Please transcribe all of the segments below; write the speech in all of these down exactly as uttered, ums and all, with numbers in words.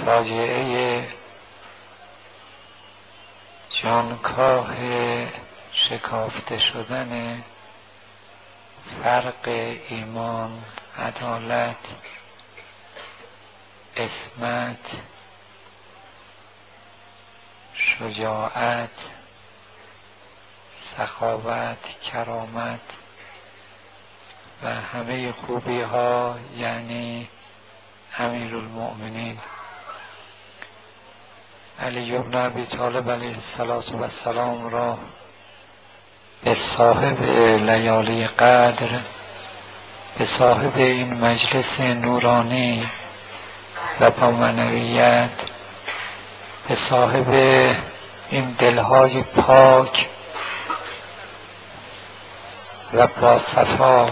فاجعه جانکاه شکافته شدن فرق ایمان، عدالت، عصمت، شجاعت، سخاوت، کرامت و همه خوبی ها، یعنی امیرالمؤمنین علی بن ابی طالب علیه السلام را به صاحب لیالی قدر، به صاحب این مجلس نورانی و با معنویت، به صاحب این دلهای پاک و با صفا،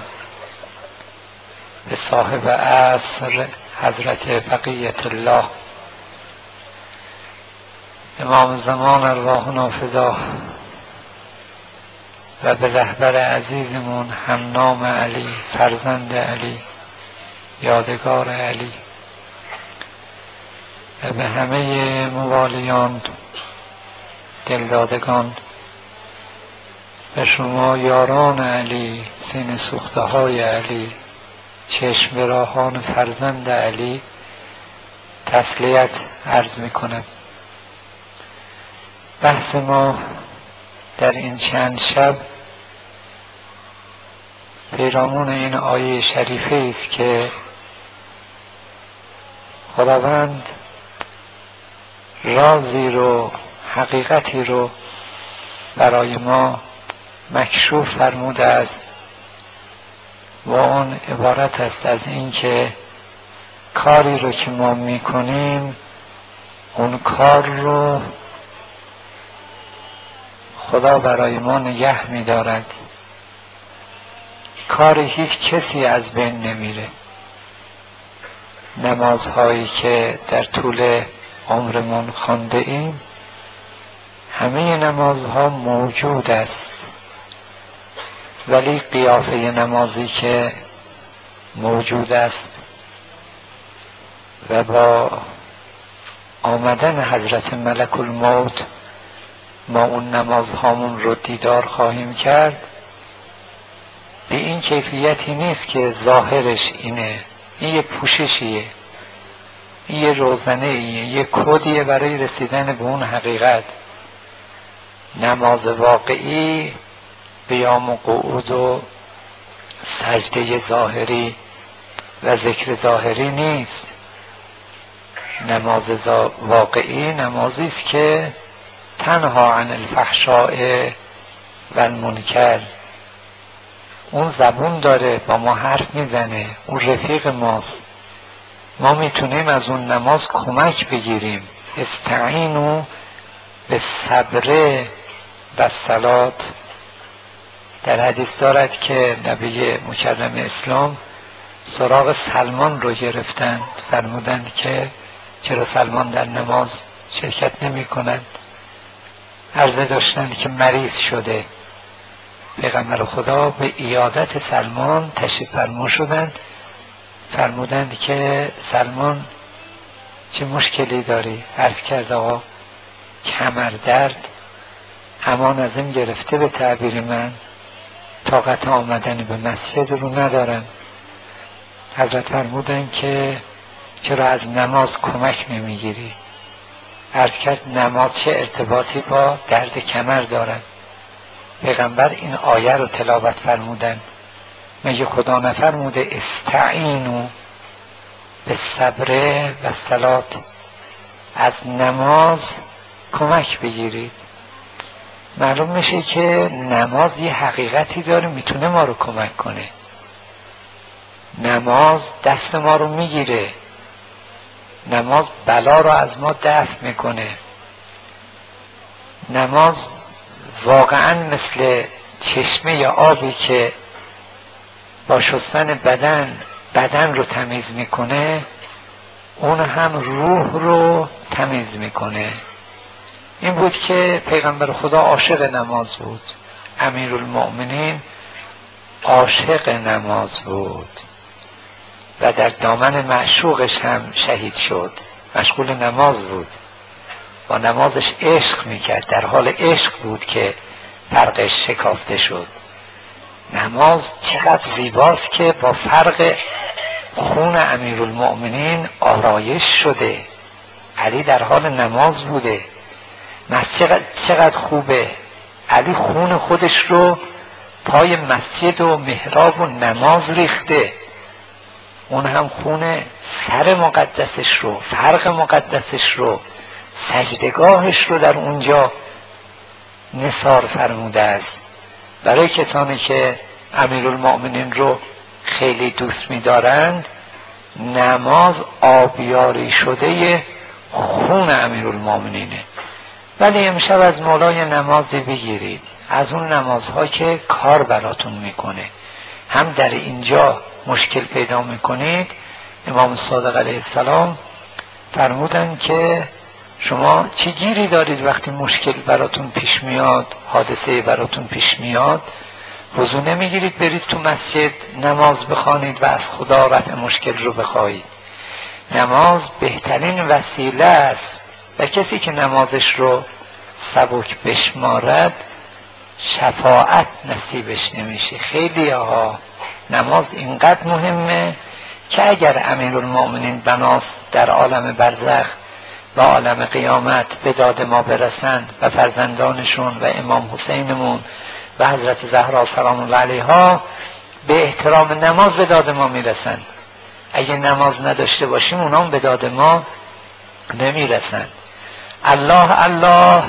به صاحب عصر حضرت بقیت الله امام زمان ارواحنا فدا و به رهبر عزیزمون هم نام علی، فرزند علی، یادگار علی و به همه موالیان، دلدادگان و شما یاران علی، سینه سوخته های علی، چشم براهان فرزند علی تسلیت عرض می کنم. بحث ما در این چند شب پیرامون این آیه شریفه است که خداوند رازی رو، حقیقتی رو برای ما مکشوف فرموده است و اون عبارت است از این که کاری رو که ما میکنیم اون کار رو خدا برای ما نگه می‌دارد. کار هیچ کسی از بین نمیره. نمازهایی که در طول عمرمون خوانده ایم، همه نمازها موجود است، ولی قیافه نمازی که موجود است و با آمدن حضرت ملک الموت ما اون نمازهامون رو دیدار خواهیم کرد، به این کیفیتی نیست که ظاهرش اینه. این یه پوششیه، این یه روزنه ایه، یه کدیه برای رسیدن به اون حقیقت. نماز واقعی قیام و قعود و سجده ظاهری و ذکر ظاهری نیست. نماز واقعی نمازی است که تنها عن الفحشاء و المنکر. اون زبون داره، با ما حرف میزنه، اون رفیق ماست. ما میتونیم از اون نماز کمک بگیریم. استعینوا بالصبر و الصلات. در حدیث دارد که نبی مکرم اسلام سراغ سلمان رو گرفتند، فرمودند که چرا سلمان در نماز شرکت نمی کند؟ عرضه داشتند که مریض شده. پیغمبر خدا به عیادت سلمان تشریف فرما شدند، فرمودند که سلمان چه مشکلی داری؟ عرض کرد آقا کمر درد امان ازم گرفته، به تعبیر من طاقت آمدن به مسجد رو ندارم. حضرت فرمودند که چرا از نماز کمک نمیگیری؟ عرض کرد نماز چه ارتباطی با درد کمر دارد؟ پیغمبر این آیه رو تلاوت فرمودن. مگه خدا نفرموده استعینوا بالصبر و الصلات؟ از نماز کمک بگیرید. معلوم میشه که نماز یه حقیقتی داره، میتونه ما رو کمک کنه. نماز دست ما رو میگیره، نماز بلا رو از ما دفع میکنه. نماز واقعا مثل چشمه یا آبی که با شستن بدن بدن رو تمیز میکنه، اون هم روح رو تمیز میکنه. این بود که پیغمبر خدا عاشق نماز بود. امیرالمؤمنین عاشق نماز بود و در دامن معشوقش هم شهید شد. مشغول نماز بود، با نمازش عشق میکرد، در حال عشق بود که فرقش شکافته شد. نماز چقدر زیباست که با فرق خون امیرالمؤمنین آرایش شده. علی در حال نماز بوده. مسجد چقدر خوبه، علی خون خودش رو پای مسجد و محراب و نماز ریخته، اون هم خون سر مقدسش رو، فرق مقدسش رو، سجدگاهش رو در اونجا نثار فرموده است. برای کسانی که امیرالمؤمنین رو خیلی دوست می‌دارند، نماز آبیاری شده خون امیرالمؤمنینه. ولی امشب از مولای نمازی بگیرید، از اون نمازها که کار براتون میکنه، هم در اینجا مشکل پیدا میکنید. امام صادق علیه السلام فرمودن که شما چی گیری دارید وقتی مشکل براتون پیش میاد، حادثه براتون پیش میاد؟ وضو نمیگیرید برید تو مسجد نماز بخوانید و از خدا رفع مشکل رو بخواهید؟ نماز بهترین وسیله است و کسی که نمازش رو سبک بشمارد شفاعت نصیبش نمیشه. خیلی ها نماز اینقدر مهمه که اگر امیرالمؤمنین بناس در عالم برزخ و عالم قیامت به داد ما برسند و فرزندانشون و امام حسینمون و حضرت زهرا سلام الله علیها به احترام نماز به داد ما میرسند. اگه نماز نداشته باشیم اونام به داد ما نمیرسند. الله الله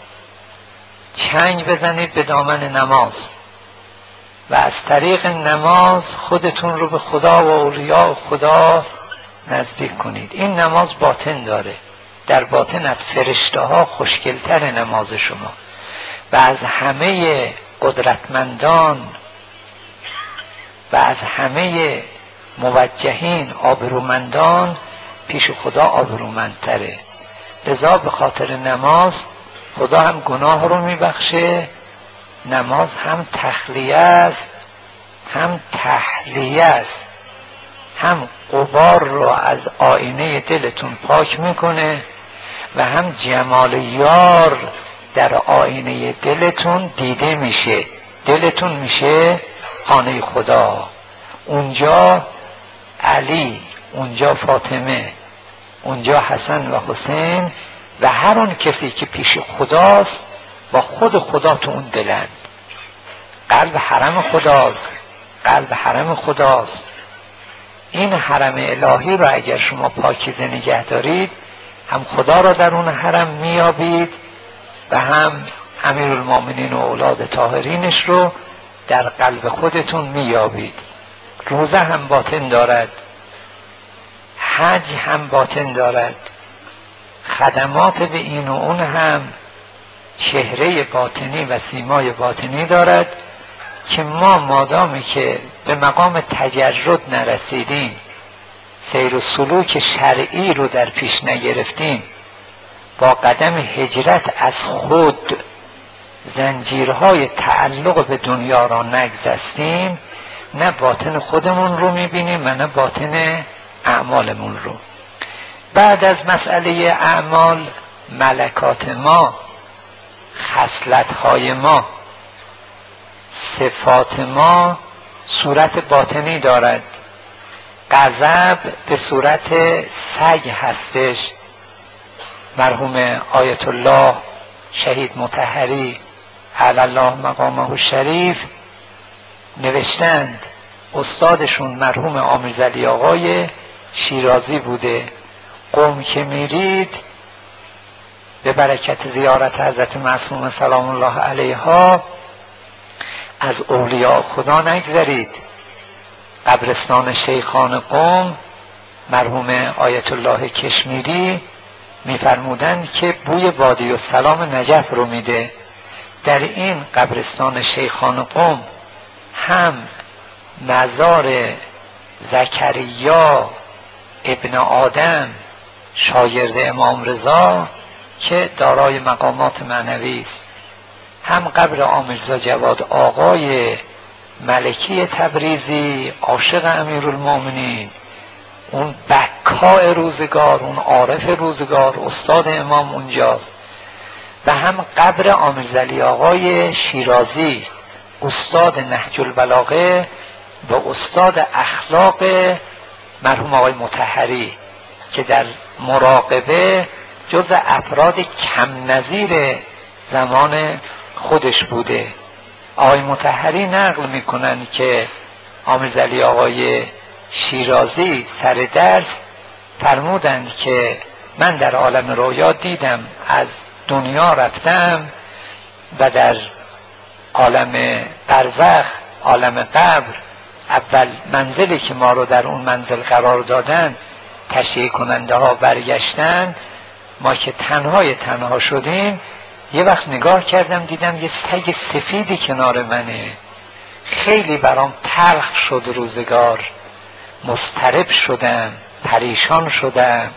چنگ بزنید به دامن نماز و از طریق نماز خودتون رو به خدا و اولیاء خدا نزدیک کنید. این نماز باطن داره، در باطن از فرشته ها خوشگلتر نماز شما و از همه قدرتمندان و از همه موجهین آبرومندان پیش خدا آبرومندتره. لذا به خاطر نماز خدا هم گناه رو میبخشه، نماز هم تخلیه است هم تحلیه است، هم غبار رو از آینه دلتون پاک میکنه و هم جمال یار در آینه دلتون دیده میشه. دلتون میشه خانه خدا، اونجا علی، اونجا فاطمه، اونجا حسن و حسین و هر اون کسی که پیش خداست با خود خدا تو اون دلند. قلب حرم خداست، قلب حرم خداست. این حرم الهی رو اگر شما پاکیزه نگه دارید، هم خدا را در اون حرم میابید و هم امیرالمؤمنین و اولاد طاهرینش رو در قلب خودتون میابید. روزه هم باطن دارد، حج هم باطن دارد، خدمات به این و اون هم چهره باطنی و سیمای باطنی دارد که ما مادامی که به مقام تجرد نرسیدیم، سیر و سلوک شرعی رو در پیش نگرفتیم، با قدم هجرت از خود زنجیرهای تعلق به دنیا را نگسستیم، نه باطن خودمون رو میبینیم و نه باطن اعمالمون رو. بعد از مسئله اعمال، ملکات ما، خصلت‌های ما، صفات ما صورت باطنی دارد. غضب به صورت سگ هستش. مرحوم آیت الله شهید مطهری علی الله مقامه الشریف نوشتند، استادشون مرحوم آمیرزعلی آقای شیرازی بوده، قوم که میرید به برکت زیارت حضرت معصومه سلام الله علیها از اولیاء خدا نگذرید. قبرستان شیخان قوم مرحوم آیت الله کشمیری میفرمودند که بوی بادی و سلام نجف رو میده. در این قبرستان شیخان قوم هم مزار زکریا ابن آدم شاگرد امام رضا که دارای مقامات معنوی است، هم قبر آمیرزا جواد آقای ملکی تبریزی عاشق امیرالمؤمنین اون بکای روزگار، اون عارف روزگار، استاد امام اونجاست. و هم قبر عامرزلی آقای شیرازی، استاد نهج البلاغه و استاد اخلاق مرحوم آقای مطهری که در مراقبه جز افراد کم نظیر زمان خودش بوده. آقای مطهری نقل میکنن که عامرزلی آقای شیرازی سر درس فرمودند که من در عالم رویا دیدم از دنیا رفتم و در عالم برزخ، عالم قبر، اول منزلی که ما رو در اون منزل قرار دادن تشییع کننده ها برگشتن، ما که تنهای تنها شدیم، یه وقت نگاه کردم دیدم یه سگ سفیدی کنار منه. خیلی برام تلخ شد روزگار، مضطرب شدم، پریشان شدم،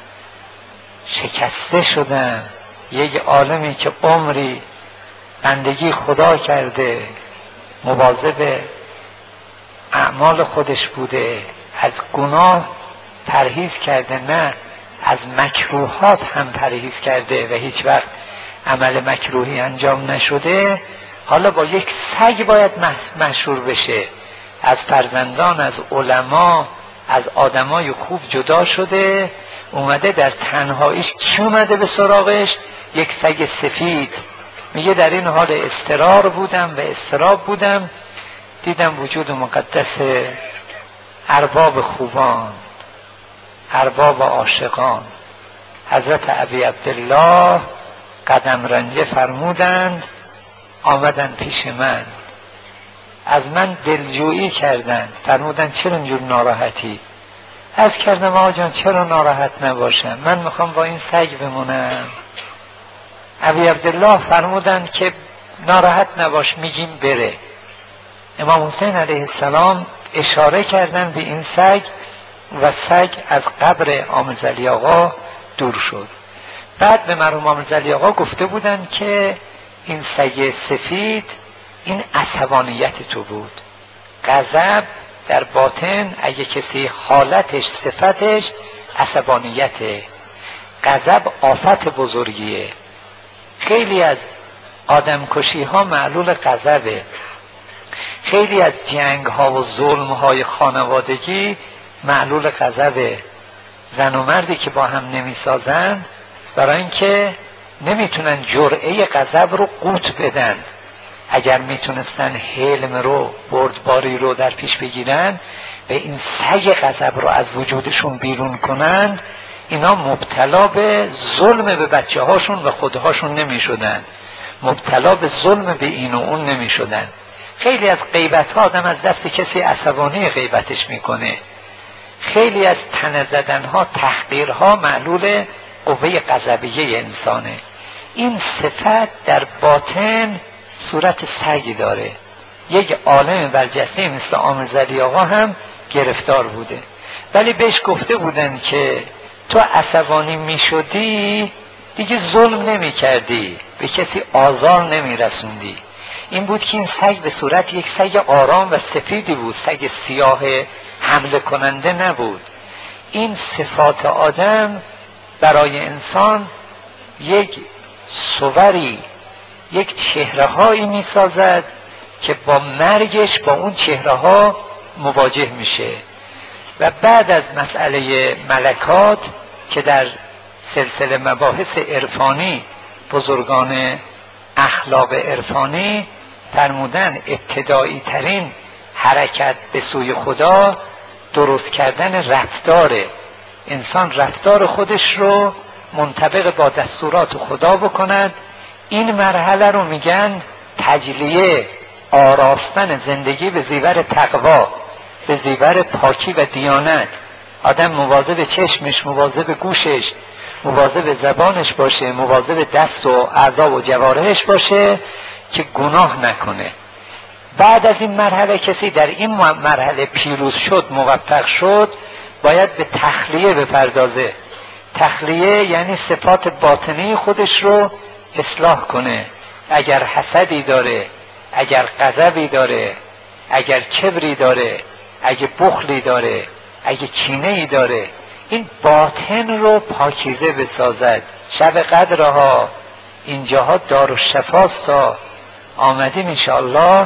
شکسته شدم. یک عالمی که عمری بندگی خدا کرده، مواظب اعمال خودش بوده، از گناه پرهیز کرده، نه از مکروهات هم پرهیز کرده و هیچ وقت عمل مکروهی انجام نشده، حالا با یک سگ باید مشهور بشه، از فرزندان، از علما، از آدمای خوب جدا شده، اومده در تنهاییش. کی اومده به سراغش؟ یک سگ سفید. میگه در این حال اضطرار بودم و اضطراب بودم، دیدم وجود مقدس ارباب خوبان، ارباب عاشقان، حضرت ابی عبدالله قدم رنجه فرمودند، آمدن پیش من، از من دلجویی کردند، فرمودند چرا اینجور ناراحتی؟ از کردم آقا جان چرا ناراحت نباشم، من میخوام با این سگ بمونم. ابی عبدالله فرمودند که ناراحت نباش، میگیم بره. امام حسین علیه السلام اشاره کردن به این سگ و سگ از قبر عامرزلی آقا دور شد. بعد به مرحوم عامرزلی آقا گفته بودن که این سگ سفید این عصبانیت تو بود. غضب در باطن اگه کسی حالتش صفتش عصبانیته، غضب آفت بزرگیه. خیلی از آدمکشی ها معلول غضبه، خیلی از جنگ ها و ظلم های خانوادگی معلول غضبه. زن و مردی که با هم نمی سازن برای اینکه نمیتونن جرعه غضب رو قوت بدن. اگر میتونستن حلم رو، بردباری رو در پیش بگیرن و این سگ غضب رو از وجودشون بیرون کنن، اینا مبتلا به ظلم به بچه هاشون و خودهاشون نمی شدن، مبتلا به ظلم به این و اون نمی شدن. خیلی از غیبت ها آدم از دست کسی عصبانی غیبتش میکنه. خیلی از تنه زدن ها، تحقیر ها معلول قوه غضبیه انسانه. این صفت در باطن صورت سگی داره. یک عالم برجسته مثل عامرزلی آقا هم گرفتار بوده، ولی بهش گفته بودن که تو عصبانی می شدی دیگه ظلم نمی کردی، به کسی آزار نمی رسوندی. این بود که این سگ به صورت یک سگ آرام و سفیدی بود، سگ سیاه حمله کننده نبود. این صفات آدم برای انسان یک صوری، یک چهره هایی می سازد که با مرگش با اون چهره ها مواجه میشه. و بعد از مسئله ملکات که در سلسله مباحث عرفانی بزرگان اخلاق عرفانی فرمودن ابتدایی ترین حرکت به سوی خدا درست کردن رفتاره. انسان رفتار خودش رو منطبق با دستورات خدا بکند. این مرحله رو میگن تجلیه، آراستن زندگی به زیور تقوا، به زیور پاکی و دیانت. آدم مواظب چشمش، مواظب گوشش، مواظب زبانش باشه، مواظب دست و اعضا و جوارحش باشه که گناه نکنه. بعد از این مرحله کسی در این مرحله پیروز شد، موفق شد، باید به تخلیه بپردازه. تخلیه یعنی صفات باطنی خودش رو اصلاح کنه. اگر حسدی داره، اگر غضبی داره، اگر کبری داره، اگه بخلی داره، اگه کینه‌ای داره، این باطن رو پاکیزه بسازد. شب قدرها اینجاها دارالشفاست تا آمدیم انشاءالله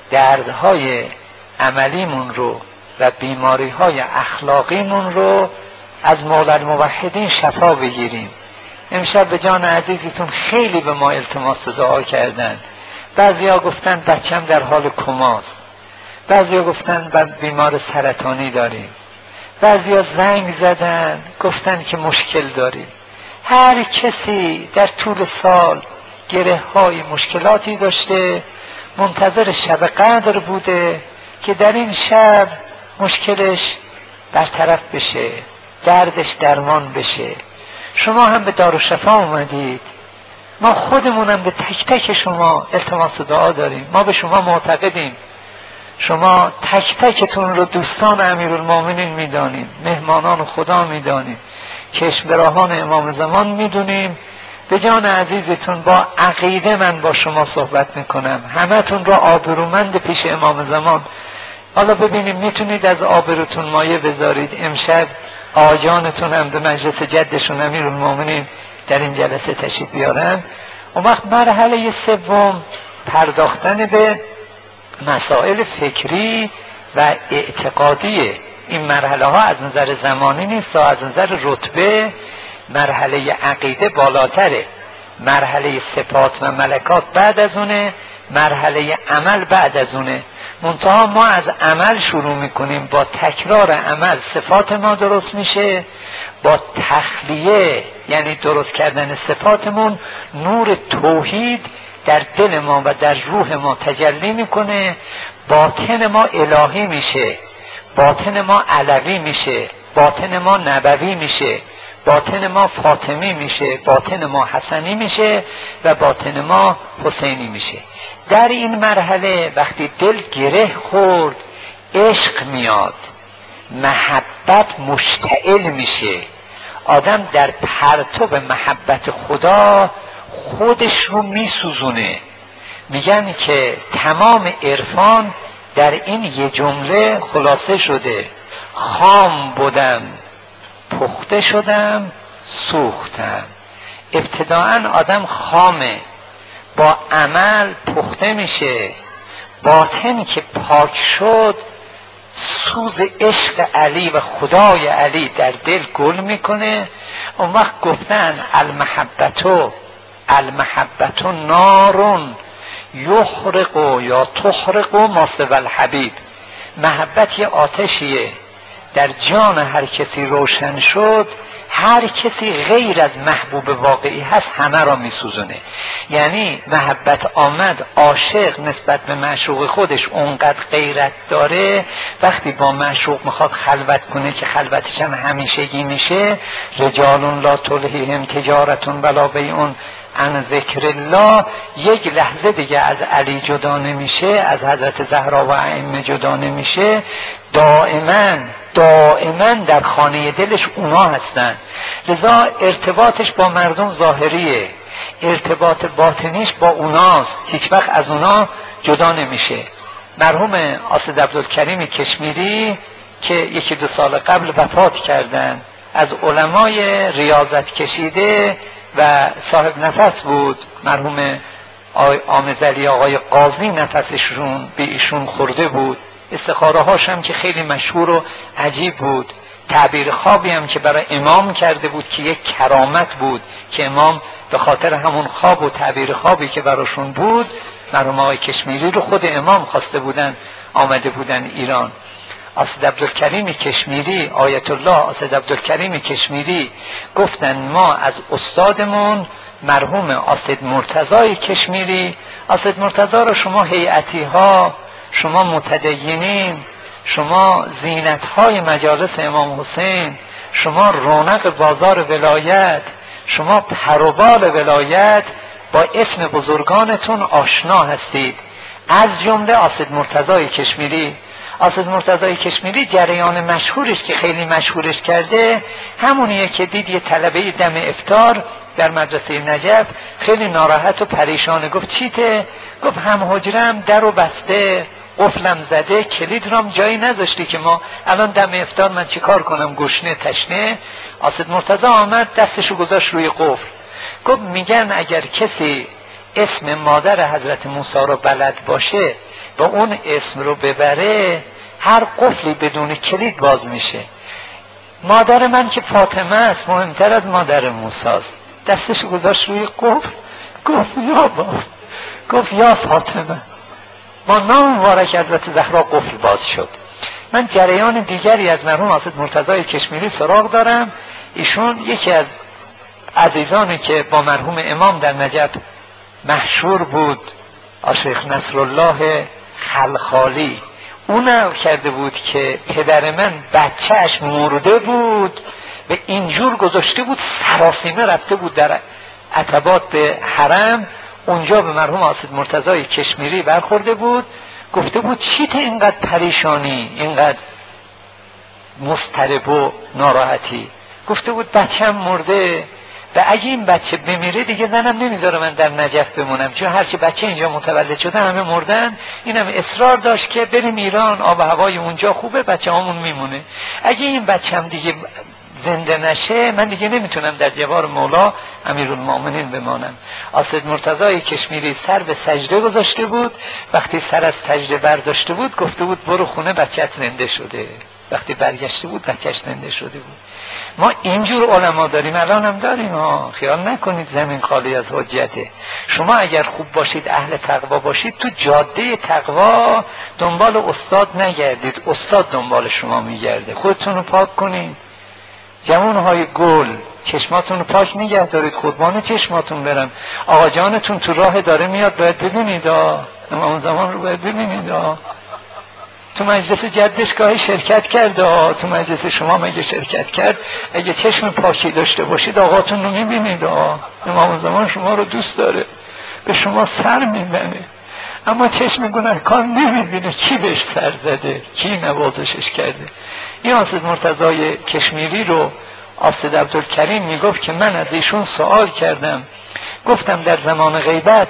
دردهای عملیمون رو و بیماریهای اخلاقیمون رو از مولا الموحدین شفا بگیریم. امشب به جان عزیزتون خیلی به ما التماس دعا کردن. بعضیا گفتن بچم در حال کماست، بعضیا گفتن بیمار سرطانی داریم، بعضیا زنگ زدن گفتن که مشکل داریم. هر کسی در طول سال گره های مشکلاتی داشته، منتظر شب قدر بوده که در این شب مشکلش برطرف بشه، دردش درمان بشه. شما هم به دارالشفا اومدید، ما خودمونم به تک تک شما التماس دعا داریم. ما به شما معتقدیم، شما تک تکتون رو دوستان امیرالمومنین میدانیم، مهمانان خدا میدانیم، چشم براهان امام زمان میدونیم. به جان عزیزتون با عقیده من با شما صحبت میکنم، همتون رو آبرومند پیش امام زمان. حالا ببینیم میتونید از آبروتون مایه بذارید. امشب آجانتون هم به مجلس جدشون امیرالمومنین در این جلسه تشریف بیارن. اون وقت مرحله سوم پرداختن به مسائل فکری و اعتقادیه. این مرحله ها از نظر زمانی نیست، از نظر رتبه مرحله عقیده بالاتره، مرحله صفات و ملکات بعد از اونه، مرحله عمل بعد از اونه. منتها ما از عمل شروع میکنیم، با تکرار عمل صفات ما درست میشه، با تخلیه یعنی درست کردن صفاتمون نور توحید در دل ما و در روح ما تجلی میکنه، باطن ما الهی میشه، باطن ما علوی میشه، باطن ما نبوی میشه، باطن ما فاطمی میشه، باطن ما حسنی میشه و باطن ما حسینی میشه. در این مرحله وقتی دل گره خورد عشق میاد، محبت مشتعل میشه، آدم در پرتو محبت خدا خودش رو میسوزونه. میگن که تمام عرفان در این یه جمله خلاصه شده: خام بودم پخته شدم سوختم. ابتداعا آدم خامه، با عمل پخته میشه، باطن که پاک شد سوز عشق علی و خدای علی در دل گل میکنه. اون وقت گفتن المحبتو المحبتو نارون یحرق یا تحرق ما سوی الحبیب. محبت یه آتشیه، در جان هر کسی روشن شد، هر کسی غیر از محبوب واقعی هست همه را میسوزونه. یعنی محبت آمد، عاشق نسبت به معشوق خودش اونقدر غیرت داره، وقتی با معشوق میخواد خلوت کنه که خلوتش هم همیشگی میشه، رجال لا تلهیهم تجارتون ولا بیع عن ذکر الله، یک لحظه دیگه از علی جدا نمیشه، از حضرت زهرا و ائمه جدا نمیشه، دائما دائما در خانه دلش اونا هستن. لذا ارتباطش با مردم ظاهریه، ارتباط باطنیش با اوناست، هیچ وقت از اونا جدا نمیشه. مرحوم آصد عبدالکریم کشمیری که یکی دو سال قبل وفات کردن، از علمای ریاضت کشیده و صاحب نفس بود. مرحوم آمزلی آقای قاضی نفسشون به ایشون خورده بود. استخاره هاش هم که خیلی مشهور و عجیب بود. تعبیر خوابی هم که برای امام کرده بود که یک کرامت بود که امام به خاطر همون خواب و تعبیر خوابی که براشون بود مرحوم آقای کشمیری رو خود امام خواسته بودن، آمده بودن ایران. آصد عبدالکریم کشمیری، آیت الله آصد عبدالکریم کشمیری گفتن ما از استادمون مرحوم آصد مرتضی کشمیری، آصد مرتضی رو شما هیئتی ها، شما متدینین، شما زینت های مجالس امام حسین، شما رونق بازار ولایت، شما پروبال ولایت، با اسم بزرگانتون آشنا هستید، از جمله آصد مرتضی کشمیری. آصد مرتضی کشمیری جریان مشهورش که خیلی مشهورش کرده همونیه که دید یه طلبه دم افطار در مدرسه نجف خیلی ناراحت و پریشانه، گفت چیته؟ گفت هم حجرم در و بسته، قفلم زده، کلید رام جایی نذاشتی که ما الان دم افطار من چی کار کنم، گشنه تشنه. آسد مرتضی آمد دستشو گذاشت روی قفل، گفت میگن اگر کسی اسم مادر حضرت موسی رو بلد باشه با اون اسم رو ببره، هر قفلی بدون کلید باز میشه. مادر من که فاطمه است مهمتر از مادر موسی است. دستش گذاشت روی قفل، گفت یا بابا، گفت یا فاطمه. با نام مبارک حضرت زهرا قفل باز شد. من جریان دیگری از مرحوم آسد مرتضی کشمیری سراغ دارم. ایشون یکی از عزیزانی که با مرحوم امام در نجف مشهور بود، شیخ نصرالله خلخالی، اون نقل کرده بود که پدر من بچهش مرده بود و اینجور گذاشته بود، سراسیمه رفته بود در عتبات به حرم، اونجا به مرحوم آسد مرتضی کشمیری برخورده بود، گفته بود چی تا اینقدر پریشانی، اینقدر مضطرب و ناراحتی؟ گفته بود بچه‌م مرده و اگه این بچه بمیره دیگه زنم نمیذاره من در نجف بمونم، چون هرچی بچه اینجا متولد شده همه مردن. اینم اصرار داشت که بریم ایران، آب و هوای اونجا خوبه، بچه همون میمونه. اگه این بچه‌م دیگه زنده نشه من دیگه نمیتونم در جوار مولا امیرالمومنین بمانم. آسد مرتضی کشمیری سر به سجده گذاشته بود، وقتی سر از سجده برداشته بود گفته بود برو خونه بچه‌ت زنده شده. وقتی برگشته بود بچه‌ش زنده شده بود. ما اینجور علما داریم، الان هم داریم ها. خیال نکنید زمین خالی از حجته. شما اگر خوب باشید، اهل تقوا باشید، تو جاده تقوا دنبال استاد نگردید، استاد دنبال شما میگرده. خودتون رو پاک کنید. جوانهای گل، چشماتون رو پاک نگه دارید، قربان چشماتون برم. آقا جانتون تو راه داره میاد، باید ببینید ها. امام زمان رو باید ببینید ها. تو مجلس جدش گاهی شرکت کرده ها. تو مجلس شما مگه شرکت کرد؟ اگه چشم پاکی داشته باشید آقاتون رو میبینید ها. امام زمان شما رو دوست داره، به شما سر میزنه، اما چشم گناهکار نمیبینه کی بهش سر زده، کی نوازشش کرده. این آسد مرتضی کشمیری رو آسد عبدالکریم میگفت که من از ایشون سوال کردم، گفتم در زمان غیبت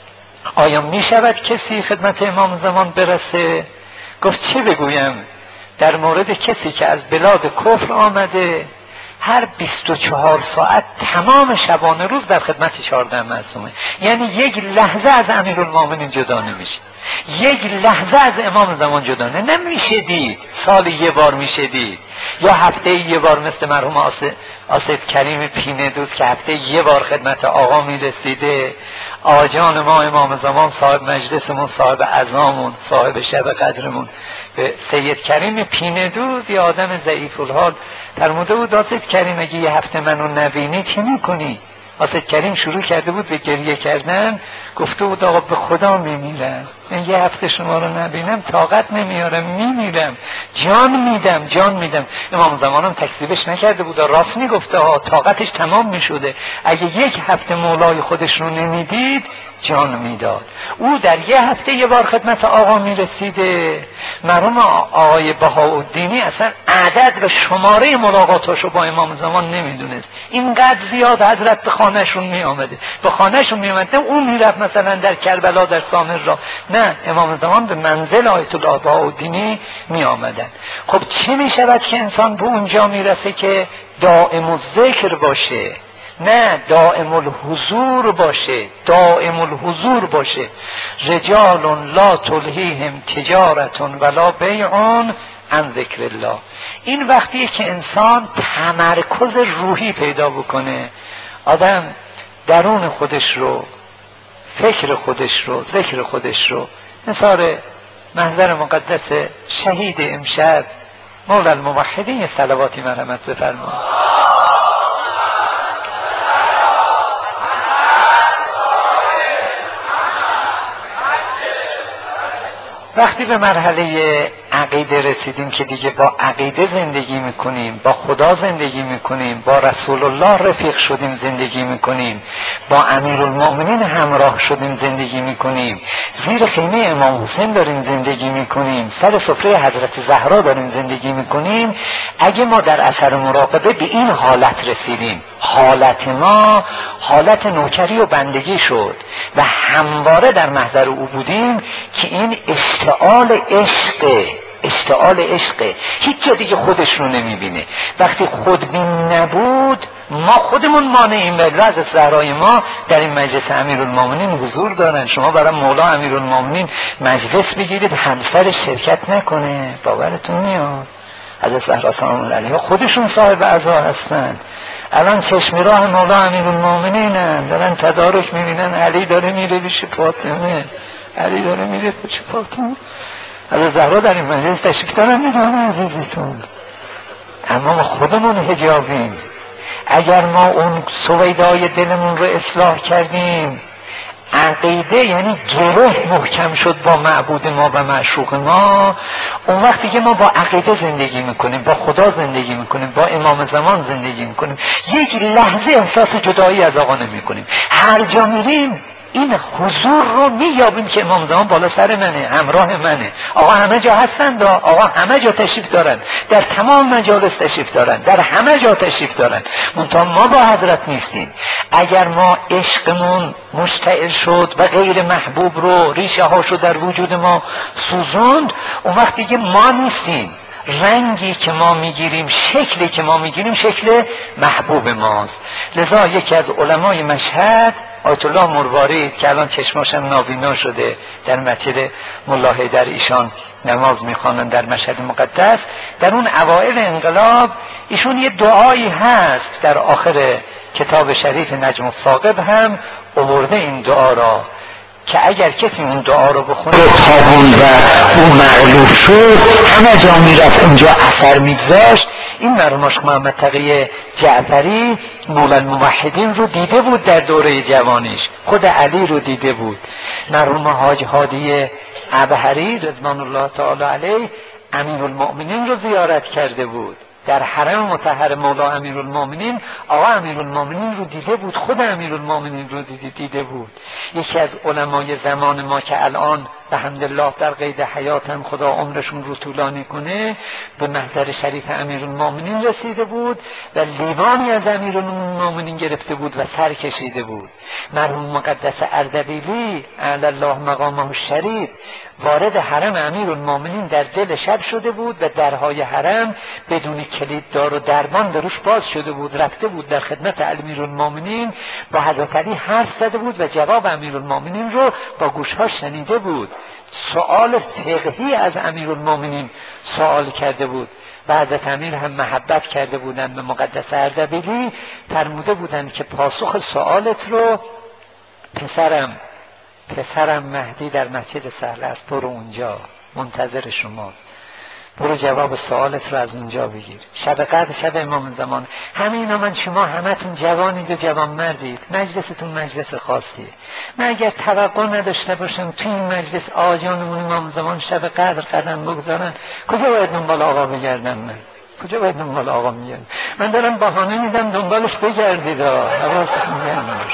آیا میشود کسی خدمت امام زمان برسه؟ گفت چه بگویم در مورد کسی که از بلاد کفر آمده، هر بیست و چهار ساعت تمام شبانه روز در خدمت چهارده معصومه، یعنی یک لحظه از امیرالمومنین جدا نمیشه، یک لحظه از امام زمان جدا نمیشه دید. سال یه بار میشه دید، یا هفته یه بار مثل مرحوم آسد, آسد کریم پینه دوست که هفته یه بار خدمت آقا میرسیده. آجان ما امام زمان، صاحب مجلسمون، صاحب عزامون، صاحب شب قدرمون، به سید کریم پینه دوست، یه آدم ضعیف الحال فرموده بود آسد کریم اگه یه هفته منو نبینی چی میکنی؟ آسد کریم شروع کرده بود به گریه کردن، گفته بود آقا به خدا میمیرم، من یه هفته شما رو نبینم طاقت نمیارم، میمیرم، جان میدم جان میدم. امام زمانم تکذیبش نکرده بود، راست میگفته ها، طاقتش تمام میشده، اگه یک هفته مولای خودش رو نمیدید جان میداد. او در یه هفته یه بار خدمت آقا میرسیده. مرحوم آقای بهاءالدینی اصلا عدد و شماره ملاقاتاشو با امام زمان نمیدونست، اینقدر زیاد حضرت به خانهشون میامده، به خانهشون میامده، اون میرفت مثلا در کربلا در سامر را، نه، امام زمان به منزل آیت الله بهاءالدینی میامدن. خب چه میشود که انسان به اونجا میرسه که دائم الذکر باشه، نه دائم الحضور باشه، دائم الحضور باشه. رجال لا تلهیهم تجارت ولا بیع عن ذکر الله. این وقتیه که انسان تمرکز روحی پیدا بکنه، آدم درون خودش رو، فکر خودش رو، ذکر خودش رو، مثال محضر مقدس شهید امشب مولا الموحدین صلواتی مرحمت بفرمایید. وقتی به مرحله عقیده رسیدیم که دیگه با عقیده زندگی میکنیم، با خدا زندگی میکنیم، با رسول الله رفیق شدیم زندگی میکنیم، با امیرالمؤمنین همراه شدیم زندگی میکنیم، زیر خیمه امام حسین داریم زندگی میکنیم، سر سفره حضرت زهرا داریم زندگی میکنیم. اگه ما در اثر مراقبه به این حالت رسیدیم، حالت ما حالت نوکری و بندگی شد و همواره در محضر او بودیم که این اشتعال عشقه، اشتعال عشقه، هیچ جا دیگه خودش رو نمیبینه. وقتی خودبین نبود ما خودمون مانعیم. از زهرای ما در این مجلس امیرالمومنین حضور دارن، شما برای مولا امیرالمومنین مجلس بگیرید همسر شرکت نکنه، باورتون میاد؟ از زهرا سلام الله علیها خودشون صاحب عزا هستن. الان چشم راه مولا امیرالمومنینن، دارن تدارک میبینن علی داره میره پیش فاطمه، علی داره میره پیش فاطمه. از زهرا در این مجلس تشریف دارن میدونم عزیزتون. اما ما خودمون حجابیم. اگر ما اون سویدای دلمون رو اصلاح کردیم، عقیده یعنی گره محکم شد با معبود ما و معشوق ما، اون وقتی که ما با عقیده زندگی میکنیم، با خدا زندگی میکنیم، با امام زمان زندگی میکنیم، یک لحظه احساس جدایی از آقا نمیکنیم. هر جا میریم این حضور رو مییابیم که امام زمان بالا سر منه، همراه منه، آقا همه جا هستند، آقا همه جا تشریف دارن، در تمام مجالس تشریف دارن، در همه جا تشریف دارن، منتها ما با حضرت نیستیم. اگر ما عشقمون مشتعل شد و غیر محبوب رو ریشه هاشو در وجود ما سوزوند، اون وقت دیگه ما نیستیم. رنگی که ما میگیریم، شکلی که ما میگیریم شکل محبوب ماست. لذا یکی از علمای مشهد آیت الله مروارید که الان چشماشم نابینا شده، در مسجد ملا حیدر ایشان نماز میخوانن در مشهد مقدس، در اون اوائل انقلاب ایشون یه دعایی هست در آخر کتاب شریف نجم الثاقب هم آورده این دعا را که اگر کسی اون دعا رو بخونه تابون و او مغلوب شد همه جا میرفت اونجا اثر میگذاشت. این مرحوم عاشق محمد تقی جعفری مولا الموحدین رو دیده بود در دوره جوانیش، خود علی رو دیده بود. مرحوم حاج هادی عبهری رضوان الله تعالی علیه امیرالمؤمنین رو زیارت کرده بود، در حرم مطهر مولا امیرالمومنین آقا امیرالمومنین رو دیده بود، خود امیرالمومنین رو دیده بود. یکی از علمای زمان ما که الان به حمدالله در قید حیات هم خدا عمرشون رو طولانی کنه به محضر شریف امیرالمومنین رسیده بود و لیوانی از امیرالمومنین گرفته بود و سر کشیده بود. مرحوم مقدس اردبیلی اعلی الله مقامه الشریف وارد حرم امیرالمومنین در دل شب شده بود و درهای حرم بدون کلیددار و دربان دروش باز شده بود، رفته بود در خدمت امیرالمومنین، با حضرت علی حرف زده بود و جواب امیرالمومنین رو با گوش‌ها شنیده بود. سوال فقهی از امیرالمومنین سوال کرده بود و حضرت امیر هم محبت کرده بودند به مقدس اردبیلی، فرموده بودند که پاسخ سوالت رو پسرم پسرم مهدی در مسجد سهل است، برو اونجا منتظر شماست، برو جواب سوالت رو از اونجا بگیر. شب قدر شب امام زمان. همینا من شما همتون جوانید و جوان مردید، مجلستون مجلس خاصیه. من اگر توقع نداشته باشم تو این مجلس آجانمون امام زمان شب قدر قدم بگذارن، کجا باید دنبال آقا بگردم؟ من کجا باید دنبال آقا میگردم؟ من دارم بهانه میدم دنبالش بگردید. حواستون گرم باشه،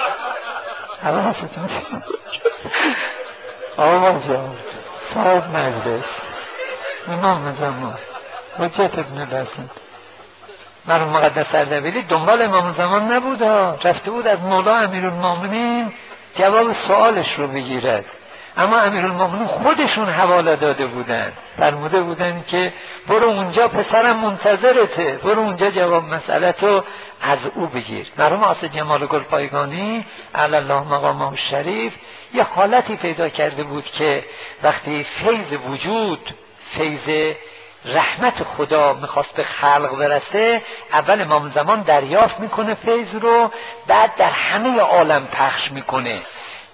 حواستون آقا جان صاحب مجلس امام زمان حجت ابن الحسن مرحوم مقدس اردبیلی دنبال امام زمان نبود، رفته بود از مولا امیرالمومنین جواب سوالش رو بگیرد، اما امیرالمومنین خودشون حواله داده بودن، فرموده بودن که برو اونجا پسرم منتظرته، برو اونجا جواب مسئله‌تو از او بگیر. مرحوم آصف جمال گلپایگانی علی الله مقامه الشریف یه حالتی پیدا کرده بود که وقتی فیض وجود، فیض رحمت خدا میخواست به خلق برسه، اول امام زمان دریافت میکنه فیض رو، بعد در همه عالم پخش میکنه.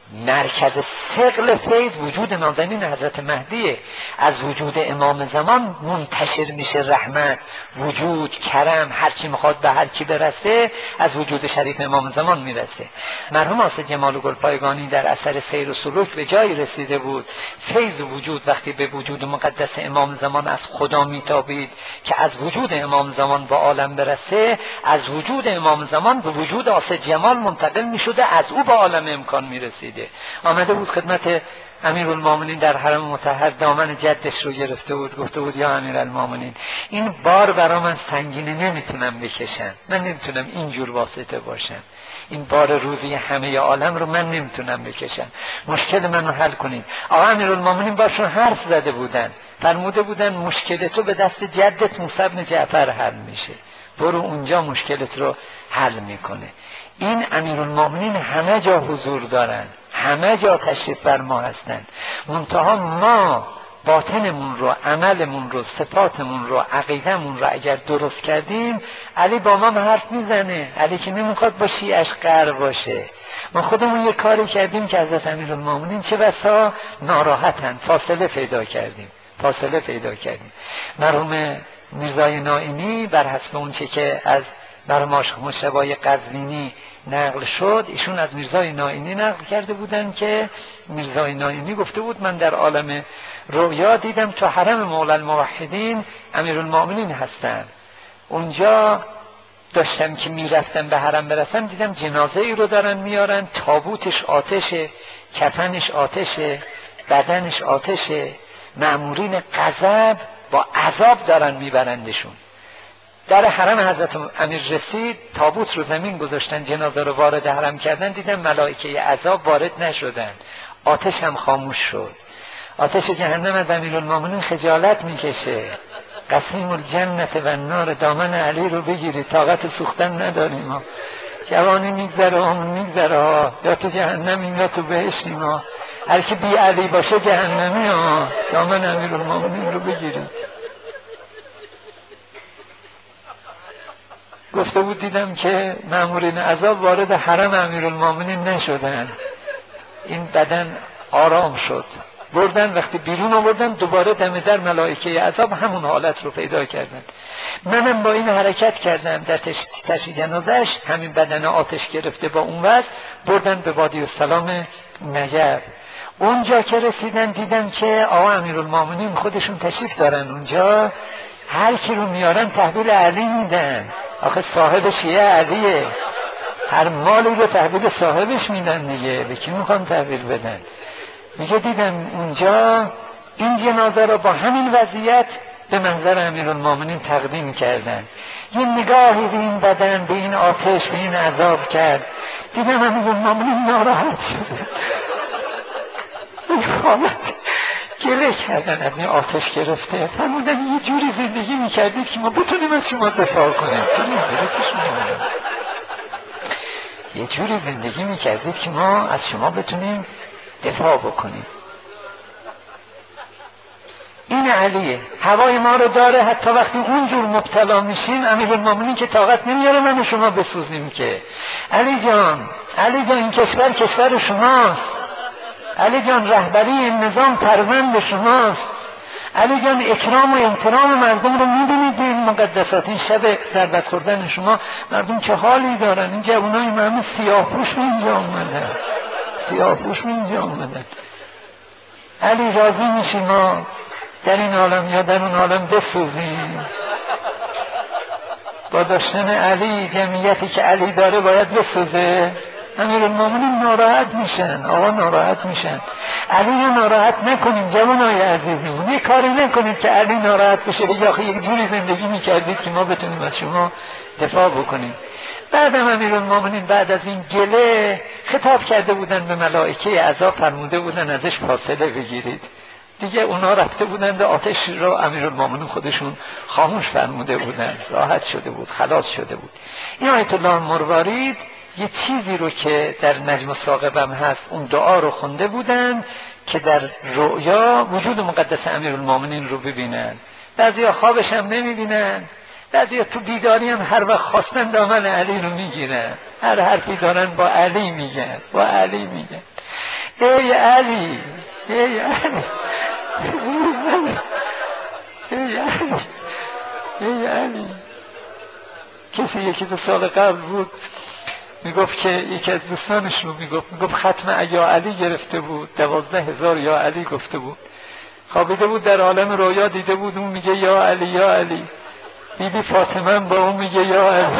مرکز ثقل فیض وجود نازنین حضرت مهدیه. از وجود امام زمان منتشر میشه رحمت، وجود، کرم، هر کی میخواد به هر کی برسه از وجود شریف امام زمان میرسه. مرحوم آصف جمال گلپایگانی در اثر سیر و سلوک به جایی رسیده بود فیض وجود وقتی به وجود مقدس امام زمان از خدا میتابید که از وجود امام زمان با عالم برسه، از وجود امام زمان به وجود آصف جمال منتقل میشده، از او با عالم امکان میرسیده. آمده بود خدمت امیرالمومنین در حرم مطهر، دامن جدش رو گرفته بود، گفته بود یا امیرالمومنین این بار برا من سنگینه، نمیتونم بکشم، من نمیتونم اینجور واسطه باشم، این بار روزی همه عالم رو من نمیتونم بکشم، مشکل منو حل کنید. آقا امیرالمومنین باشون حرف زده بودن، فرموده بودن مشکل تو به دست جدت موسی بن جعفر حل میشه، برو اونجا مشکلت رو حل میکنه. این امیرالمومنین همه جا حضور دارن، همه جا تشریف فرما هستن، منتها ما باطنمون رو، عملمون رو، صفاتمون رو، عقیدمون رو اگر درست کردیم، علی با ما حرف میزنه. علی که نمیخواد با شیعش قهر باشه. ما خودمون یه کاری کردیم که حضرت امیرالمومنین چه بسا ناراحتن، فاصله پیدا کردیم فاصله پیدا کردیم. مرحوم میرزای نائینی بر حسب اون چه که از مرحوم مجتبی قزوینی نقل شد، ایشون از میرزای نائینی نقل کرده بودن که میرزای نائینی گفته بود من در عالم رویا دیدم تو حرم مولا الموحدین امیرالمومنین هستن، اونجا داشتم که میرفتم به حرم برسم دیدم جنازه ای رو دارن میارن، تابوتش آتشه، کفنش آتشه، بدنش آتشه، مأمورین غضب با عذاب دارن میبرندشون. در حرم حضرت امیر رسید، تابوت رو زمین گذاشتن، جنازه رو وارد حرم کردن، دیدن ملائکه عذاب وارد نشدن، آتش هم خاموش شد. آتش جهنم از امیرالمومنین خجالت میکشه، قسیم الجنت و النار، دامن علی رو بگیری، طاقت سوختن نداریم ما، جوانی میگذره همون میگذره ها، یا تو جهنمیم یا تو بهشتیم ها، هر کی بی علی باشه جهنمی ها، دامن امیرالمومنین رو بگیری. گفته بود دیدم که مأمورین عذاب وارد حرم امیرالمومنین نشدن، این بدن آرام شد، بردن وقتی بیرون آوردن دوباره دم در ملائکه عذاب همون حالت رو پیدا کردن. منم با این حرکت کردم در تشییع جنازش، همین بدن آتش گرفته با اون وضع بردن به وادی السلام نجف. اونجا که رسیدن دیدم که آقا امیرالمومنین خودشون تشریف دارن اونجا، هر کی رو میارن تحویل علی میدن، آخه صاحب شیعه علیه، هر مالی رو تحویل صاحبش میدن دیگه، به کی میخوان تحویل بدن؟ میگه دیدم اونجا این جنازه رو با همین وضعیت به منظر امیرالمومنین تقدیم کردن. یه نگاهی به این بدن، به این آتش، به این عذاب کرد، دیدم امیرالمومنین ناراحت شده، این حالت گله کردن از این آتش گرفته، فرمودن یه جوری زندگی میکردید که ما بتونیم از شما دفاع کنیم، یه جوری زندگی میکردید که ما از شما بتونیم دفاع بکنیم. این علیه، هوای ما رو داره، حتی وقتی اونجور مبتلا میشیم امیرالمومنین که طاقت نمیاره من و شما بسوزیم که علی جان، علی جان این کشور کشور شماست، علی جان رهبری این نظام پروند شماست، علی جان اکرام و احترام مردم رو میبینید این مقدسات، این شب ضربت خوردن شما مردم چه حالی دارن، این جوانای همه سیاه‌پوش اینجا اومدن، سیاه‌پوش اینجا اومدن. علی راضی میشی ما در این عالم یا در اون عالم بسوزیم؟ با داشتن علی جمعیتی که علی داره باید بسوزه؟ امیرالمومنین ناراحت میشن، آقا ناراحت میشن. علی رو ناراحت نکنیم جوانای عزیزمون، یه کاری نکنید که علی ناراحت بشه بگه آخه یک جوری زندگی میکردید که ما بتونیم از شما دفاع بکنیم. بعدم امیرالمومنین بعد از این گله خطاب کرده بودن به ملائکه عذاب، فرموده بودن ازش فاصله بگیرید دیگه. اونا رفته بودن به آتش رو امیرالمومنین خودشون خاموش فرموده بودن، راحت شده بود، خلاص شده بود. این آیت الله مروارید یه چیزی رو که در نجم الثاقبم هست اون دعا رو خونده بودن که در رؤیا وجود مقدس امیرالمومنین رو ببینن. بعضیا خوابش هم نمیبینن، بعد تو بیداری هم هر وقت خواستن دامن علی رو میگیرن، هر حرفی دارن با علی میگن، با علی میگن ای علی ای علی ای علی ای علی. کسی یکی دو سال قبل بود میگفت که یکی از دوستانش رو میگفت میگفت ختم یا علی گرفته بود، دوازده هزار یا علی گفته بود، خوابیده بود در عالم رویا دیده بود اون میگه یا علی یا علی، بیبی فاطمه با اون میگه یا علی.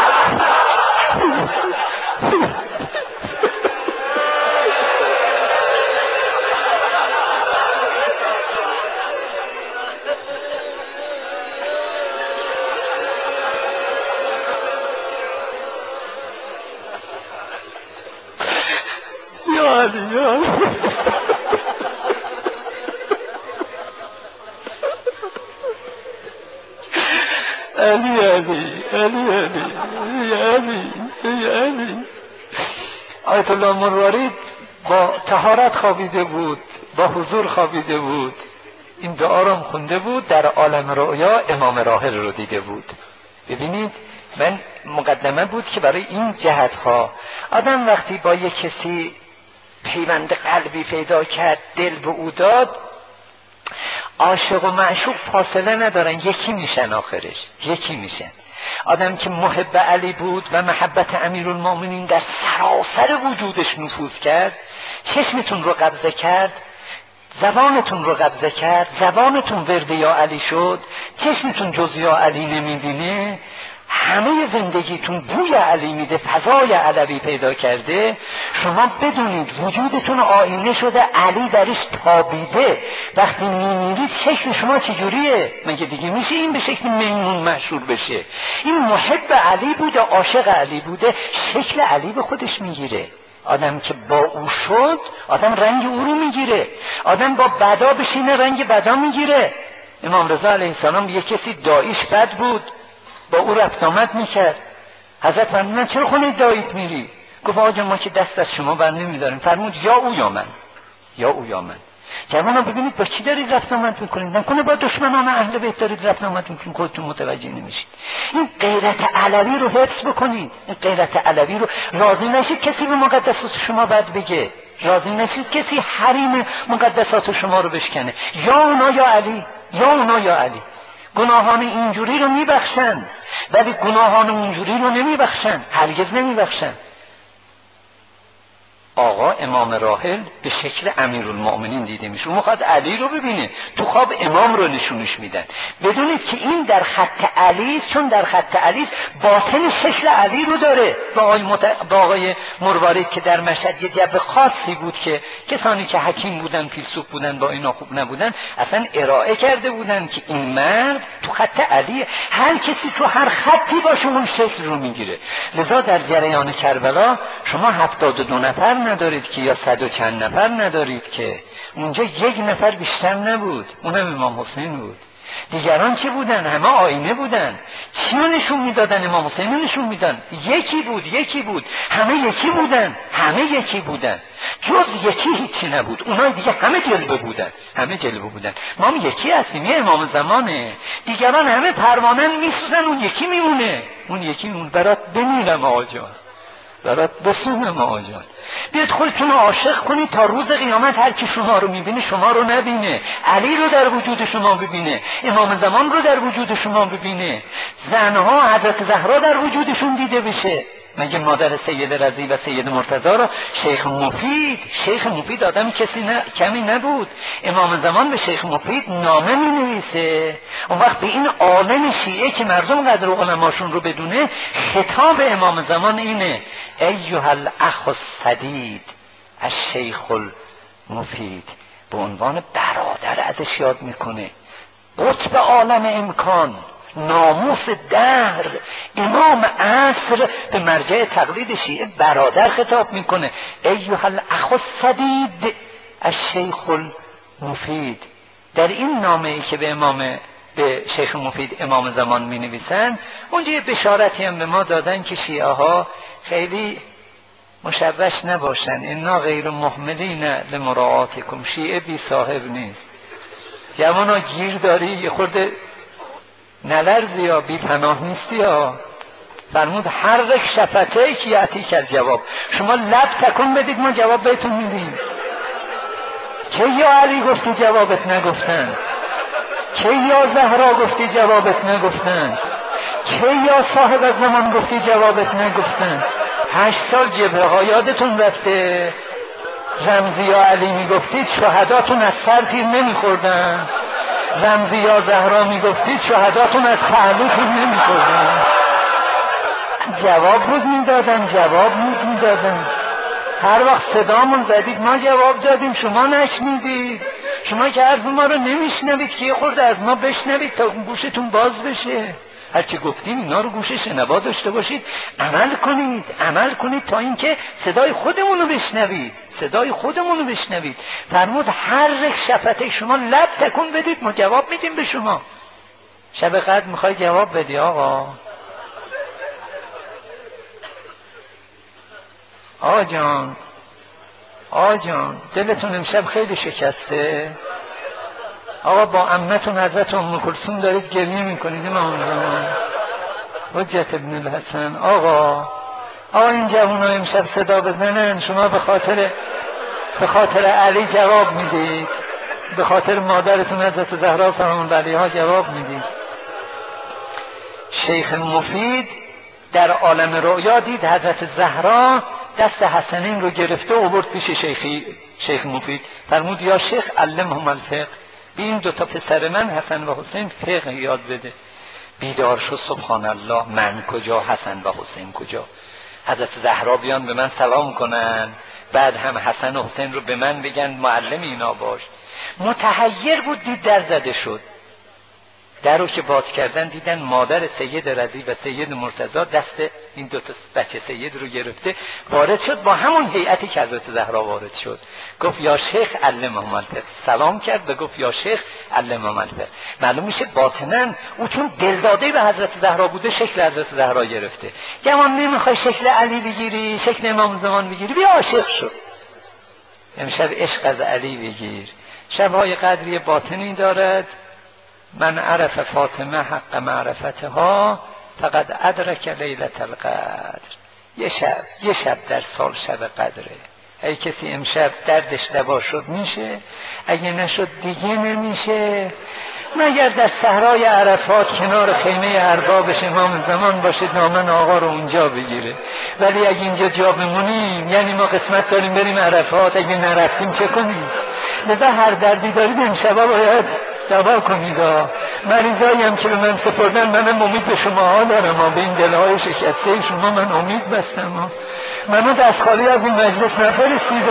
یا علی یا علی علی علی علی علی ای علی ای علی. آیت الله مروارید با طهارت خوابیده بود، با حضور خوابیده بود، این دعا رو خونده بود، در عالم رؤیا امام راحل رو دیده بود. ببینید من مقدمه بود که برای این جهت ها آدم وقتی با یک کسی پیوند قلبی پیدا کرد، دل به او داد، عاشق و معشوق فاصله ندارن، یکی میشن، آخرش یکی میشن. آدم که محب علی بود و محبت امیرالمومنین در سراسر وجودش نفوذ کرد، چشمتون رو قبضه کرد، زبانتون رو قبضه کرد، زبانتون ورد یا علی شد، چشمتون جز یا علی نمیبینه، همه زندگیتون بوی علی میده، فضای علوی پیدا کرده، شما بدونید وجودتون آینه شده، علی درش تابیده. وقتی میمیرید شکل شما چجوریه؟ مگه دیگه میشه این به شکل میمون مشهور بشه؟ این محب علی بوده، عاشق علی بوده، شکل علی به خودش میگیره. آدم که با او شد آدم رنگ او رو میگیره، آدم با بدا بشینه رنگ بدا میگیره. امام رضا علیه السلام یه کسی داییش بد بود، با او رفت آمد میکرد، حضرت فرمودن چرا خونه داییت میری؟ گفت آقا ما که دست از شما بر نمیداریم. فرمود یا او یا من، یا او یا من. جوانان ببینید با کی دارید رفت آمد میکنید؟ نکنه با دشمنان اهل بیت دارید رفت آمد میکنید، خودتون متوجه نمیشید. این غیرت علوی رو حفظ بکنید، این غیرت علوی رو. راضی نشید کسی به مقدسات شما بد بگه، راضی نشید کسی حریم مقدسات شما رو بشکنه. یا اونا یا علی، یا اونا یا علی. گناهان اینجوری رو میبخشن ولی گناهان اونجوری رو نمیبخشن، هرگز نمیبخشن. آقا امام راحل به شکل امیرالمؤمنین دیده میشه، اون میخواد علی رو ببینه، تو خواب امام رو نشونش میدن. بدونید که این در خط علی، چون در خط علی باطن شکل علی رو داره. با آقای, مت... با آقای مروارید که در مشهد یه جو خاصی بود که کسانی که حکیم بودن، فیلسوف بودن، با اینا خوب نبودن، اصلا ارائه کرده بودن که این مرد تو خط علی، هر کسی تو هر خطی باشه اون شکل رو میگیره. لذا در جریان کربلا شما هفتاد و دو نفر ندارید که، یا صد و چند نفر ندارید که، اونجا یک نفر بیشتر نبود، اونم امام حسین بود. دیگران چه بودن؟ همه آینه بودن. چی رو نشون میدادن؟ امام حسین رو نشون میدن. یکی بود، یکی بود، همه یکی بودن، همه یکی بودن، جز یکی هیچی نبود. اونای دیگه همه جلوه بودن، همه جلوه بودن. ما هم یکی هستیم، یه امام زمانه. دیگران همه پروانه میسوزن، اون یکی میمونه، اون یکی میمونه. برات بمیرم آقا جان، برات بسونم آقا جان. بیاد خودتون عاشق کنید تا روز قیامت هر کی شما رو میبینه شما رو نبینه، علی رو در وجود شما ببینه، امام زمان رو در وجود شما ببینه، زنها حضرت زهرا در وجودشون دیده بشه. مگه مادر سید رضی و سید مرتضی رو شیخ مفید، شیخ مفید آدم کسی نه، کمی نبود. امام زمان به شیخ مفید نامه می نویسه. اون وقت به این عالم شیعه که مردم قدر علماشون رو بدونه، خطاب امام زمان اینه: ایها الاخ الصدید الشیخ المفید. به عنوان برادر ازش یاد میکنه. قطب عالم امکان، ناموس دهر، امام عصر، به مرجع تقلید شیعه برادر خطاب میکنه. ایها الاخ الصدید الشیخ المفید. در این نامه ای که به امام به شیخ مفید امام زمان می نویسن، اونجا یه بشارتی هم به ما دادن که شیعه ها خیلی مشوش نباشن. انا غیر مهملین لمراعاتکم. شیعه بی صاحب نیست. جوانا گیر داری، یه خورده نلرزی یا بی پناه نیستی یا. فرمود حرک شفته که یعطی که جواب. شما لب تکون بدید ما جواب بهتون میدیم. که یا علی گفتی جوابت نگفتن، که یا زهرا گفتی جوابت نگفتن، که یا صاحب زمان گفتی جوابت نگفتن. هشت سال جبهه ها یادتون رفته رمزی یا علی میگفتید شهداتون از سر تیر نمیخوردن، رمزی یا زهرا میگفتید شهداتون از پهلوتون نمیخوردن. جواب بود میدادن، جواب بود میدادن. هر وقت صدامون زدید ما جواب دادیم، شما نشنیدید. شما که حرف ما رو نمیشنوید که یه خورده از ما بشنوید تا گوشتون باز بشه. هرچی گفتیم اینا رو گوش شنوا داشته باشید، عمل کنید، عمل کنید تا اینکه صدای خودمون رو بشنوید، صدای خودمون رو بشنوید. فرمود هر شفته شما لب تکون بدید ما جواب میدیم به شما. شب قدر میخوای جواب بدی آقا؟ آقا جان، آقا جان دلتون امشب خیلی شکسته؟ آقا با عمتون حضرت ام کلثوم دارید گریه میکنید امام زمان حجت ابن الحسن. آقا آقا این جوونا امشب صدا بزنن، شما به خاطر به خاطر علی جواب میدید، به خاطر مادرتون حضرت زهرا سلام علیها جواب میدید. شیخ مفید در عالم رؤیا دید حضرت زهرا دست حسنین رو گرفته و برد پیش شیخی شیخ مفید. فرمود یا شیخ علمهم الفقه، به این دوتا پسر من حسن و حسین فقه یاد بده. بیدار شد سبحان الله، من کجا حسن و حسین کجا؟ حضرت زهرا بیان به من سلام کنن، بعد هم حسن و حسین رو به من بگن معلم اینا باش. متحیر بود، دید در زده شد. در رو که باز کردن دیدن مادر سید رضی و سید مرتضی دست این دو تا بچه سید رو گرفته وارد شد، با همون هیئتی که حضرت زهرا وارد شد. گفت یا شیخ علمهم الفقه، سلام کرد و گفت یا شیخ علمهم الفقه. معلوم میشه باطناً او چون دلداده به حضرت زهرا بوده شکل حضرت زهرا گرفته. جوان نمیخوای شکل علی بگیری، شکل امام زمان بگیری، بیا عاشق شو. امشب عشق از علی بگیر. شبهای قدری باطنی دارد. من عرف فاطمه حق معرفتها فقط ادرک لیلة القدر. یه شب یه شب در سال شب قدره. اگه کسی امشب دردش دوا شد میشه، اگه نشد دیگه نمیشه. مگر در صحرای عرفات کنار خیمه اربابش امام زمان باشه دامن آقا رو اونجا بگیره. ولی اگه اینجا جا بمونیم یعنی ما قسمت داریم بریم عرفات، اگه نرفتیم چه کنیم؟ لذا هر دردی دارید امشبا باید دوا کنید. مریضایی هم که به من سپردن منم امید به شما ها دارم، به این دلهای شکسته شما من امید بستم. منو دست خالی از این مجلس نفرستید.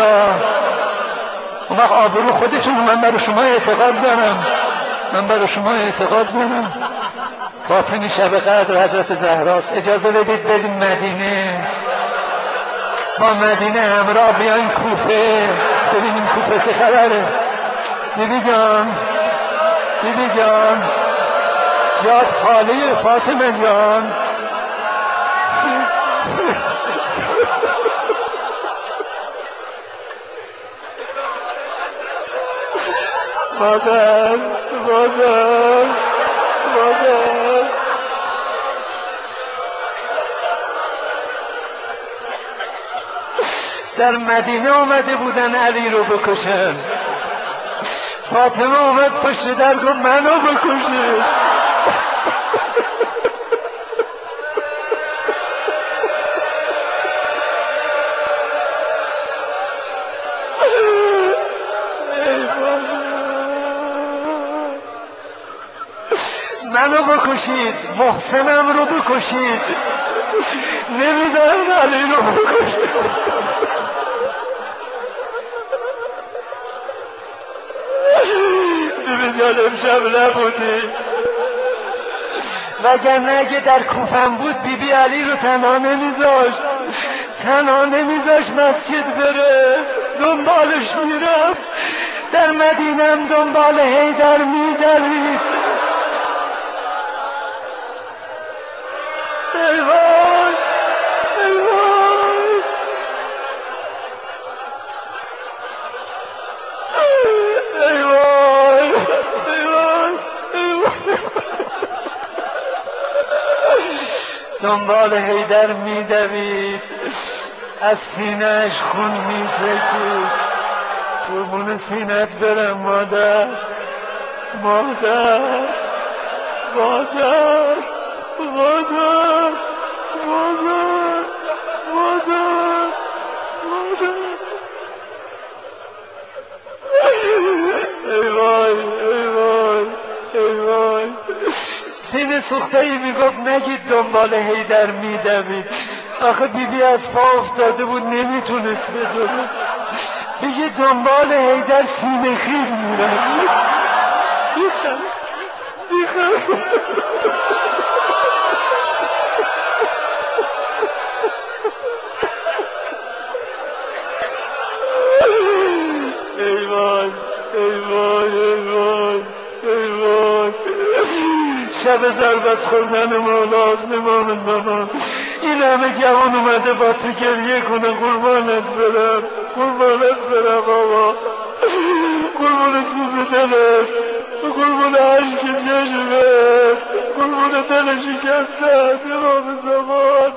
اون وقت آبرو خودتون، من برای شما اعتقاد دارم، من برای شما اعتقاد دارم. فاطمه شب قدر حضرت زهراست. اجازه بدید بریم مدینه، با مدینه همراه بیاین کوفه، ببینیم کوفه چه خبره. بیبی جان، بیبی جان جات خالی فاطمه جان. مادر مادر مادر در مدینه آمده بودن علی رو بکشن. فاطمه اومد پشت در گفت منو بکشید. منو بکشید، محسنم رو بکشید، نمیدارم علی رو بکشید. بیبی جان امشب نبودی، وگرنه اگه در کوفم بود بیبی علی رو تنها نمیذاشت، تنها نمیذاشت مسجد بره، دنبالش میرفت. در مدینم دنبال حیدر میدوید. ای وای ای وای ای وای ای وای ای وای دنبال حیدر میدوید، از سینه‌اش خون میچکید. قربون سینه‌ات برم مادر، مادر، مادر، مادر، مادر، مادر، مادر. ای وای، ای وای، ای وای. سینه سوخته ای میگفت نگید دنبال حیدر میدوید. آخه بیبی از پا افتاده بود نمیتونست بدونه. دیگه دنبال حیدر سینه خیز میرن. بیخم بیخم ای وای، ای وای، ای وای، ای وای. شب ضربت خوردن مولاست امام زمان. این همه جوان اومده با تو گریه کنه. قربانت برم، قربانت برم بابا، قربان سوز دلت، قربان عشق چشمت، قربان دل شکستت امام زمان.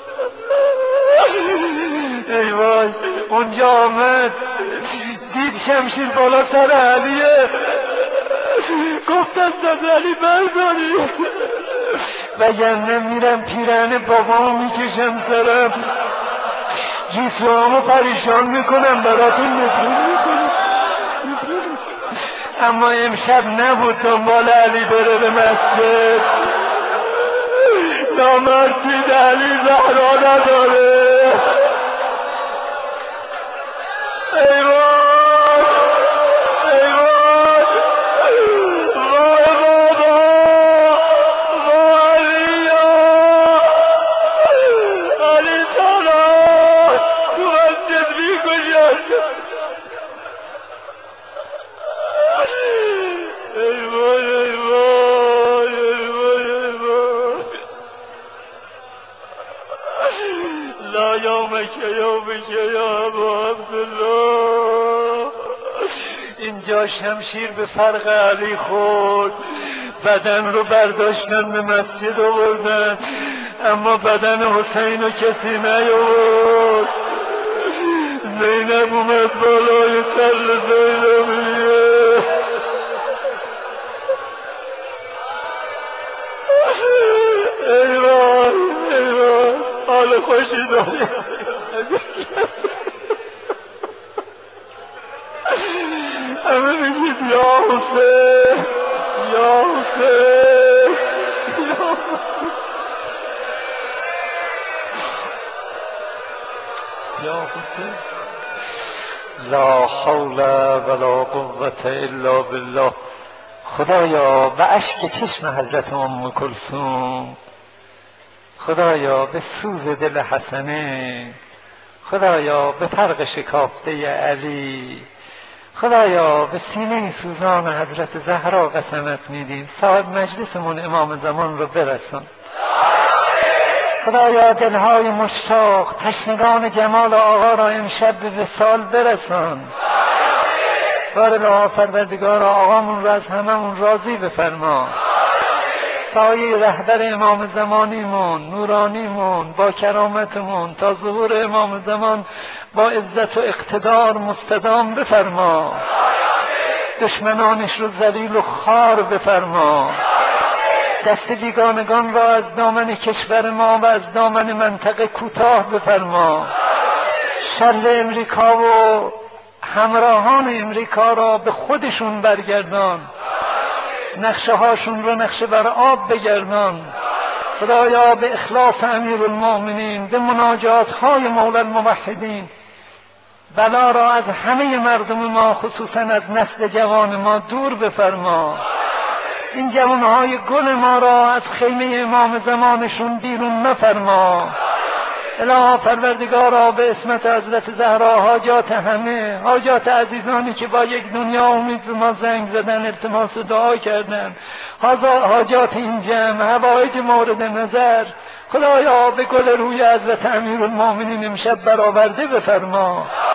ای وای. اونجا آمد دید شمشیر بالا سر علیه. گفت از سر علی برداری وگرنه میرم پیرهن بابامو میکشم سرم، گیسوامو پریشان میکنم، براتون نفرین میکنم. اما امشب نبود دنبال علی بره به مسجد. نامرد دید علی زهرا نداره. ای وای، ای وای، وای بابا، وای علی سلام تو مسجد میکشد. ای وای، ای وای، ای وای، ای وای. لا یومک یومک یا ابا عبدالله. اینجا شمشیر به فرق علی خورد. بدن رو برداشتن به مسجد آوردن، اما بدن حسین رو کسی نیاورد. زینب اومد بالای سر زینبیه. ای وای، ای وای، حال خوشی داری. همه میگید یا حسین، یا حسین، یا حسین، یا حسین. لا حول ولا قوة الا بالله. خدایا به اشک چشم حضرت ام کلثوم، خدایا به سوز دل حسنه، خدایا به فرق شکافته علی، خدایا به سینه سوزان حضرت زهرا قسمت میدیم. صاحب مجلسمون امام زمان رو برسون. خدایا دلهای مشتاق تشنگان جمال آقا را امشب به وصال برسون. بارالله پروردگار آقامون رو از هممون راضی بفرما. سایه رهبر امام زمانیمون، نورانیمون، با کرامتمون تا ظهور امام زمان با عزت و اقتدار مستدام بفرما. دشمنانش رو ذلیل و خار بفرما. دست بیگانگان را از دامن کشور ما و از دامن منطقه کوتاه بفرما. شر امریکا و همراهان امریکا را به خودشون برگردان. نقشه هاشون رو نقشه بر آب بگردان. خدایا به اخلاص امیرالمؤمنین، به مناجات های مولا الموحدین، بلا را از همه مردم ما خصوصا از نسل جوان ما دور بفرما. این جوانهای گل ما را از خیمه امام زمانشون بیرون مفرما. الها پروردگارا به اسمت حضرت زهرا حاجات همه، حاجات عزیزانی که با یک دنیا امید به ما زنگ زدن، التماس دعا کردن، حاجات این جمع، حوایج مورد نظر، خدایا به گل روی حضرت امیرالمؤمنین امشب برآورده بفرما.